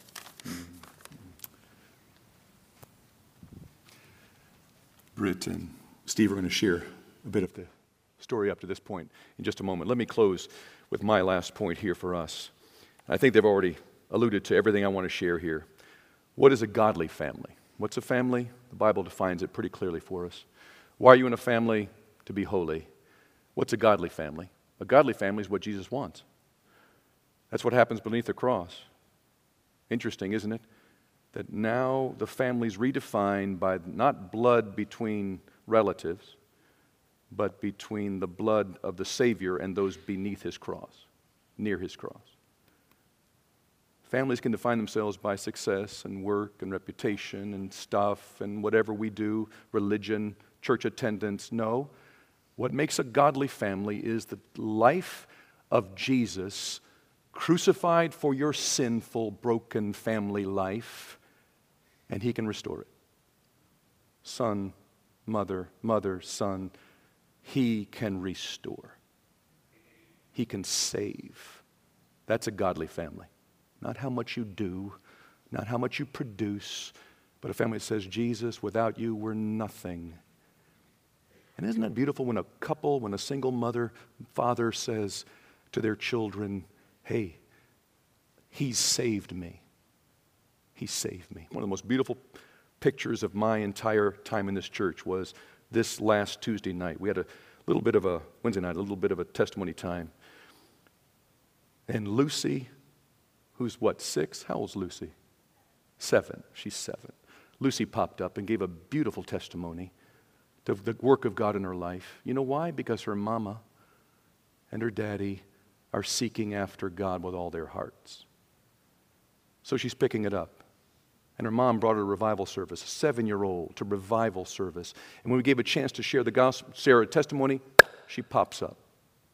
Britt and Steve are going to share a bit of the story up to this point in just a moment. Let me close with my last point here for us. I think they've already alluded to everything I want to share here. What is a godly family? What's a family? The Bible defines it pretty clearly for us. Why are you in a family? To be holy. What's a godly family? A godly family is what Jesus wants. That's what happens beneath the cross. Interesting, isn't it? That now the family's redefined by not blood between relatives, but between the blood of the Savior and those beneath his cross, near his cross. Families can define themselves by success and work and reputation and stuff and whatever we do, religion, church attendance. No, what makes a godly family is the life of Jesus crucified for your sinful, broken family life, and he can restore it. Son, mother, mother, son, he can restore. He can save. That's a godly family. Not how much you do, not how much you produce, but a family that says, Jesus, without you, we're nothing. And isn't that beautiful when a couple, when a single mother, father says to their children, hey, he saved me. He saved me. One of the most beautiful pictures of my entire time in this church was this last Tuesday night. We had a little bit of a, Wednesday night, a little bit of a testimony time. And Lucy, who's what, six? How old's Lucy? Seven. She's seven. Lucy popped up and gave a beautiful testimony to the work of God in her life. You know why? Because her mama and her daddy are seeking after God with all their hearts. So she's picking it up. And her mom brought her to revival service, a seven-year-old to revival service. And when we gave a chance to share the gospel, share a testimony, she pops up.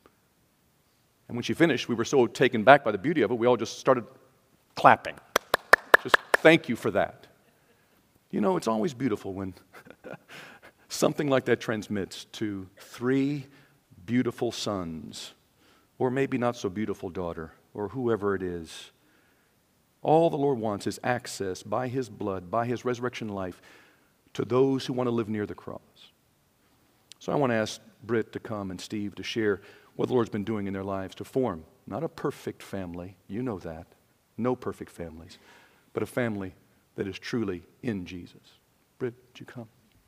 And when she finished, we were so taken back by the beauty of it, we all just started clapping. Just thank you for that. You know, it's always beautiful when something like that transmits to three beautiful sons, or maybe not so beautiful daughter, or whoever it is. All the Lord wants is access by His blood, by His resurrection life, to those who want to live near the cross. So I want to ask Britt to come and Steve to share what the Lord's been doing in their lives to form not a perfect family, you know that, no perfect families, but a family that is truly in Jesus. Britt, would you come?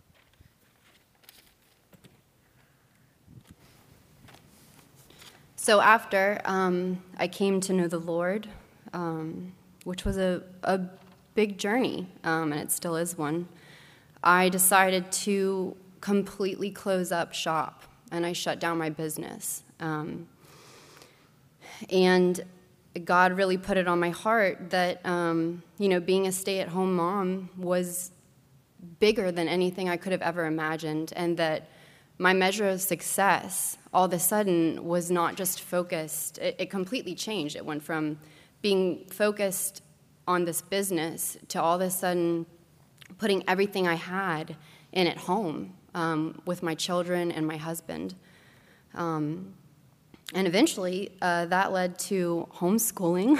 So after um, I came to know the Lord, um, which was a, a big journey, um, and it still is one, I decided to completely close up shop, and I shut down my business. Um, and God really put it on my heart that, um, you know, being a stay-at-home mom was bigger than anything I could have ever imagined, and that my measure of success all of a sudden was not just focused. It, it completely changed. It went from being focused on this business to all of a sudden putting everything I had in at home um, with my children and my husband. Um, and eventually, uh, that led to homeschooling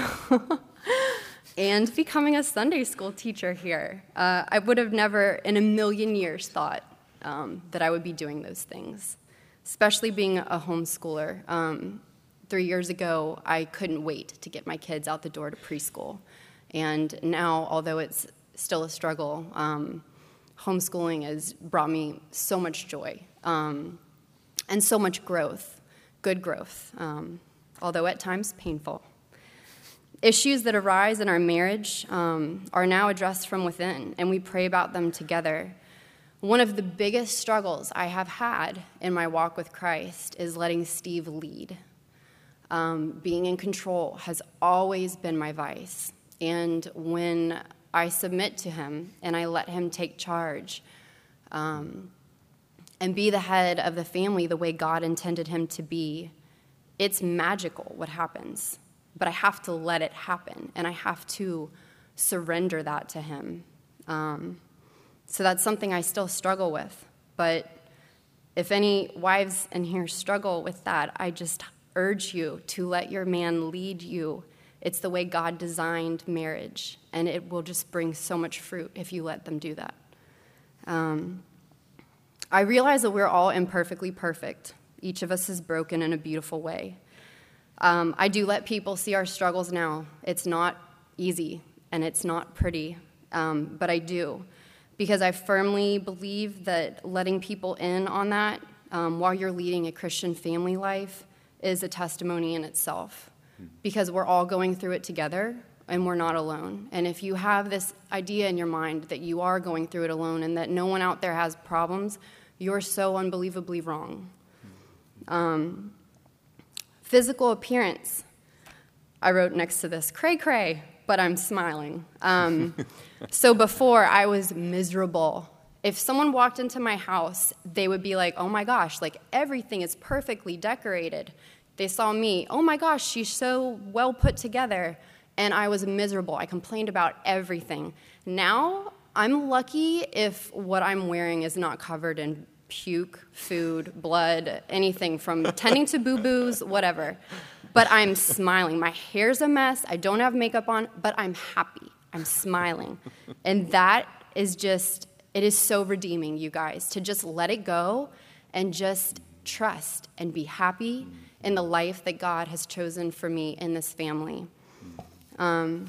and becoming a Sunday school teacher here. Uh, I would have never in a million years thought um, that I would be doing those things, especially being a homeschooler. Um, three years ago, I couldn't wait to get my kids out the door to preschool. And now, although it's still a struggle, um, homeschooling has brought me so much joy um, and so much growth, good growth, um, although at times painful. Issues that arise in our marriage um, are now addressed from within, and we pray about them together. One of the biggest struggles I have had in my walk with Christ is letting Steve lead. Um, being in control has always been my vice, and when I submit to him and I let him take charge um, and be the head of the family the way God intended him to be, it's magical what happens. But I have to let it happen, and I have to surrender that to him. Um, so that's something I still struggle with. But if any wives in here struggle with that, I just urge you to let your man lead you. It's the way God designed marriage, and it will just bring so much fruit if you let them do that. Um, I realize that we're all imperfectly perfect. Each of us is broken in a beautiful way. Um, I do let people see our struggles now. It's not easy, and it's not pretty, um, but I do, because I firmly believe that letting people in on that um, while you're leading a Christian family life is a testimony in itself. Because we're all going through it together, and we're not alone. And if you have this idea in your mind that you are going through it alone and that no one out there has problems, you're so unbelievably wrong. Um, physical appearance. I wrote next to this, cray cray, but I'm smiling. Um, so before, I was miserable. If someone walked into my house, they would be like, oh my gosh, like everything is perfectly decorated. They saw me, oh my gosh, she's so well put together, and I was miserable. I complained about everything. Now, I'm lucky if what I'm wearing is not covered in puke, food, blood, anything from tending to boo-boos, whatever. But I'm smiling. My hair's a mess. I don't have makeup on, but I'm happy. I'm smiling. And that is just, it is so redeeming, you guys, to just let it go and just trust and be happy in the life that God has chosen for me in this family. Um,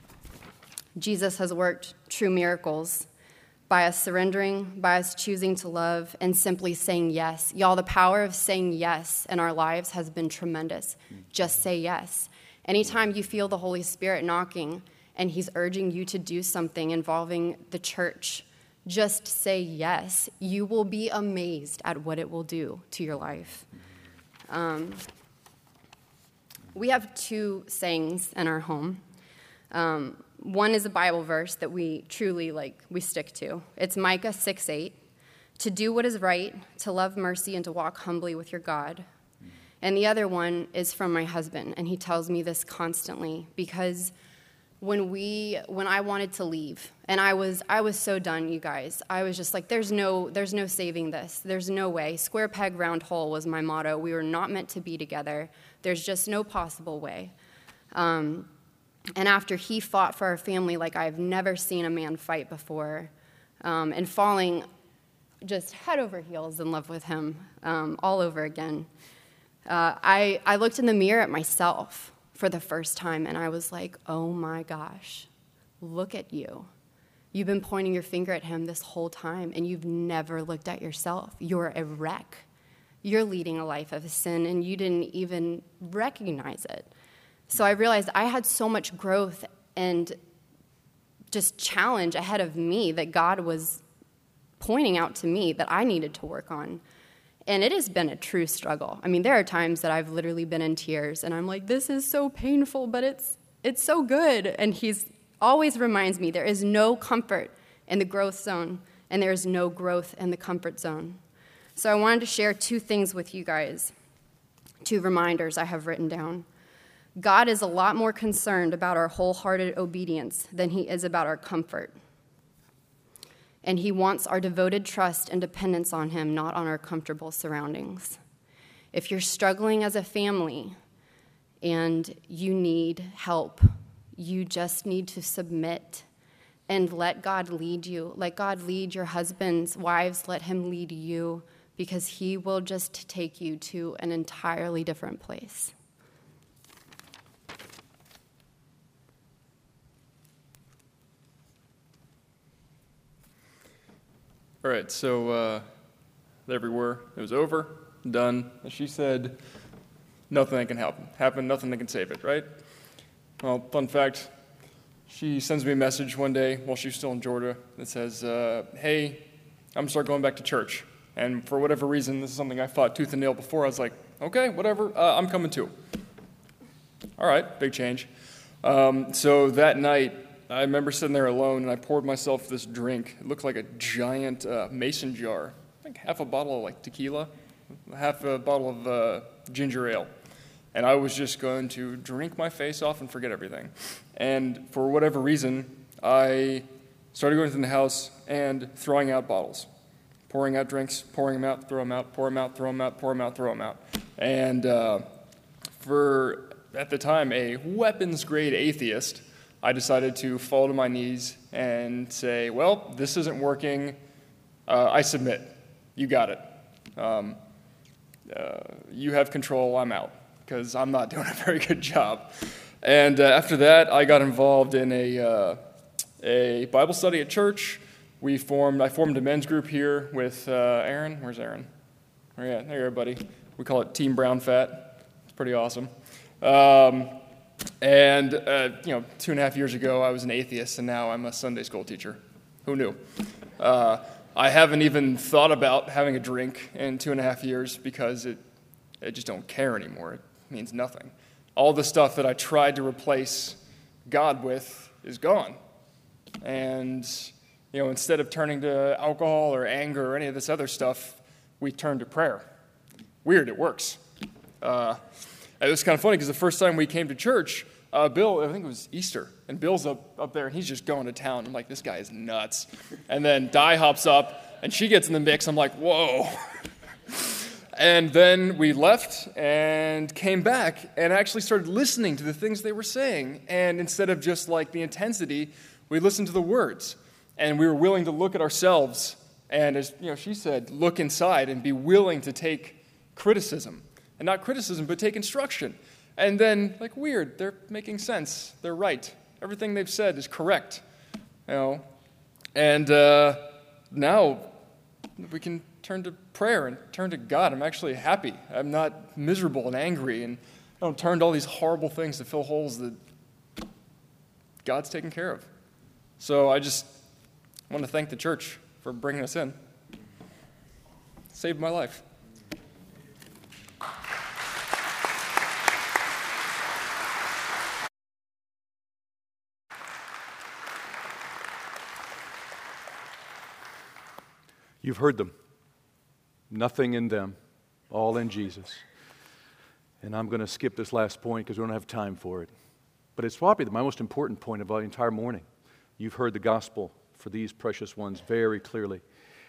Jesus has worked true miracles by us surrendering, by us choosing to love, and simply saying yes. Y'all, the power of saying yes in our lives has been tremendous. Just say yes. Anytime you feel the Holy Spirit knocking and he's urging you to do something involving the church, just say yes. You will be amazed at what it will do to your life. Um, we have two sayings in our home. Um, one is a Bible verse that we truly, like, we stick to. It's Micah six eight, to do what is right, to love mercy, and to walk humbly with your God. And the other one is from my husband, and he tells me this constantly because when we when I wanted to leave, and I was I was so done, you guys. I was just like, there's no there's no saving this. There's no way. Square peg, round hole was my motto. We were not meant to be together. There's just no possible way. Um, and after he fought for our family like I've never seen a man fight before, um, and falling just head over heels in love with him um, all over again, uh, I I looked in the mirror at myself for the first time, and I was like, oh my gosh, look at you. You've been pointing your finger at him this whole time, and you've never looked at yourself. You're a wreck. You're leading a life of sin, and you didn't even recognize it. So I realized I had so much growth and just challenge ahead of me that God was pointing out to me that I needed to work on. And it has been a true struggle. I mean, there are times that I've literally been in tears, and I'm like, this is so painful, but it's it's so good. And he's always reminds me there is no comfort in the growth zone, and there is no growth in the comfort zone. So I wanted to share two things with you guys, two reminders I have written down. God is a lot more concerned about our wholehearted obedience than he is about our comfort. And he wants our devoted trust and dependence on him, not on our comfortable surroundings. If you're struggling as a family and you need help, you just need to submit and let God lead you. Let God lead your husbands, wives, let him lead you, because he will just take you to an entirely different place. All right, so uh, there we were. It was over, done. And she said, nothing that can happen. Happen, nothing that can save it, right? Well, fun fact, she sends me a message one day while she's still in Georgia that says, uh, hey, I'm going to start going back to church. And for whatever reason, this is something I fought tooth and nail before. I was like, okay, whatever, uh, I'm coming too. All right, big change. Um, so that night, I remember sitting there alone, and I poured myself this drink. It looked like a giant uh, mason jar, I think half a bottle of like tequila, half a bottle of uh, ginger ale. And I was just going to drink my face off and forget everything. And for whatever reason, I started going through the house and throwing out bottles, pouring out drinks, pouring them out, throw them out, pour them out, throw them out, pour them out, throw them out. And uh, for, at the time, a weapons-grade atheist, I decided to fall to my knees and say, well, this isn't working. Uh, I submit. You got it. Um, uh, you have control. I'm out, because I'm not doing a very good job. And uh, after that, I got involved in a uh, a Bible study at church. We formed. I formed a men's group here with uh, Aaron. Where's Aaron? Oh, yeah, there you are, buddy. We call it Team Brown Fat. It's pretty awesome. Um, And, uh, you know, two and a half years ago, I was an atheist, and now I'm a Sunday school teacher. Who knew? Uh, I haven't even thought about having a drink in two and a half years because it, I just don't care anymore. It means nothing. All the stuff that I tried to replace God with is gone. And, you know, instead of turning to alcohol or anger or any of this other stuff, we turn to prayer. Weird, it works. Uh It was kind of funny because the first time we came to church, uh, Bill, I think it was Easter, and Bill's up, up there, and he's just going to town. I'm like, this guy is nuts. And then Di hops up, and she gets in the mix. I'm like, whoa. And then we left and came back and actually started listening to the things they were saying. And instead of just like the intensity, we listened to the words. And we were willing to look at ourselves and, as you know, she said, look inside and be willing to take criticism. And not criticism, but take instruction. And then, like, weird, they're making sense. They're right. Everything they've said is correct. You know? And uh, now we can turn to prayer and turn to God. I'm actually happy. I'm not miserable and angry. And I don't turn to all these horrible things to fill holes that God's taken care of. So I just want to thank the church for bringing us in. Saved my life. You've heard them. Nothing in them, all in Jesus. And I'm going to skip this last point because we don't have time for it. But it's probably my most important point of the entire morning. You've heard the gospel for these precious ones very clearly.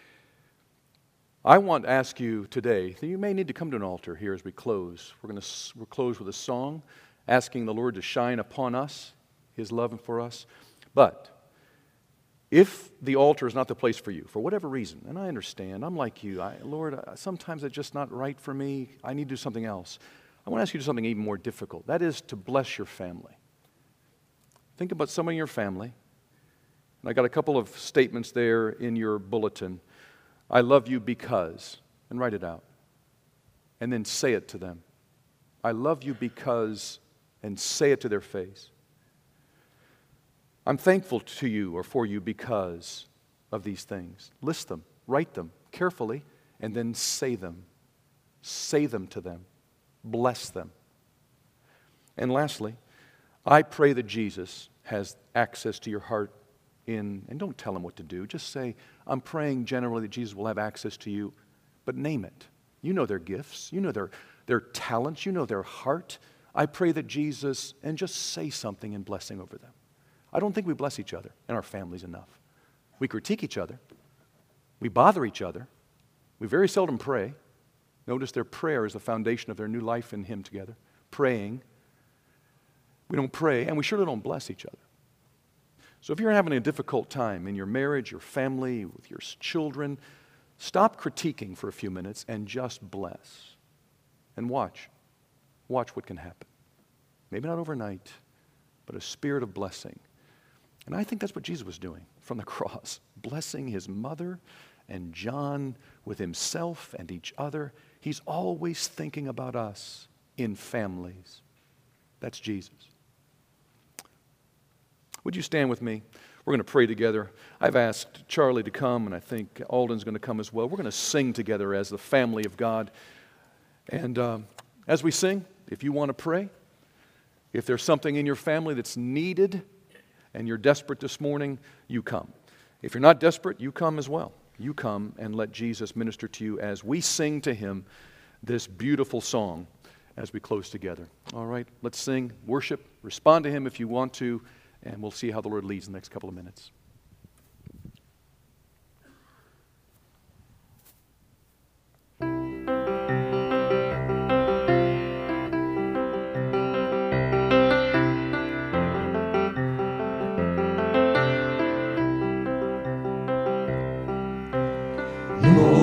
I want to ask you today, that you may need to come to an altar here as we close. We're going to we'll close with a song, asking the Lord to shine upon us, His love for us. But if the altar is not the place for you, for whatever reason, and I understand, I'm like you, I, Lord, I, sometimes it's just not right for me, I need to do something else. I want to ask you to do something even more difficult. That is to bless your family. Think about someone in your family. And I got a couple of statements there in your bulletin. I love you because, and write it out. And then say it to them. I love you because, and say it to their face. I'm thankful to you or for you because of these things. List them, write them carefully, and then say them. Say them to them. Bless them. And lastly, I pray that Jesus has access to your heart in, and don't tell him what to do. Just say, I'm praying generally that Jesus will have access to you, but name it. You know their gifts. You know their, their talents. You know their heart. I pray that Jesus, and just say something in blessing over them. I don't think we bless each other and our families enough. We critique each other. We bother each other. We very seldom pray. Notice their prayer is the foundation of their new life in Him together. Praying. We don't pray, and we surely don't bless each other. So if you're having a difficult time in your marriage, your family, with your children, stop critiquing for a few minutes and just bless. And watch. Watch what can happen. Maybe not overnight, but a spirit of blessing. And I think that's what Jesus was doing from the cross, blessing His mother and John with Himself and each other. He's always thinking about us in families. That's Jesus. Would you stand with me? We're going to pray together. I've asked Charlie to come, and I think Alden's going to come as well. We're going to sing together as the family of God. And um, as we sing, if you want to pray, if there's something in your family that's needed and you're desperate this morning, you come. If you're not desperate, you come as well. You come and let Jesus minister to you as we sing to Him this beautiful song as we close together. All right, let's sing, worship, respond to Him if you want to, and we'll see how the Lord leads in the next couple of minutes. Lord.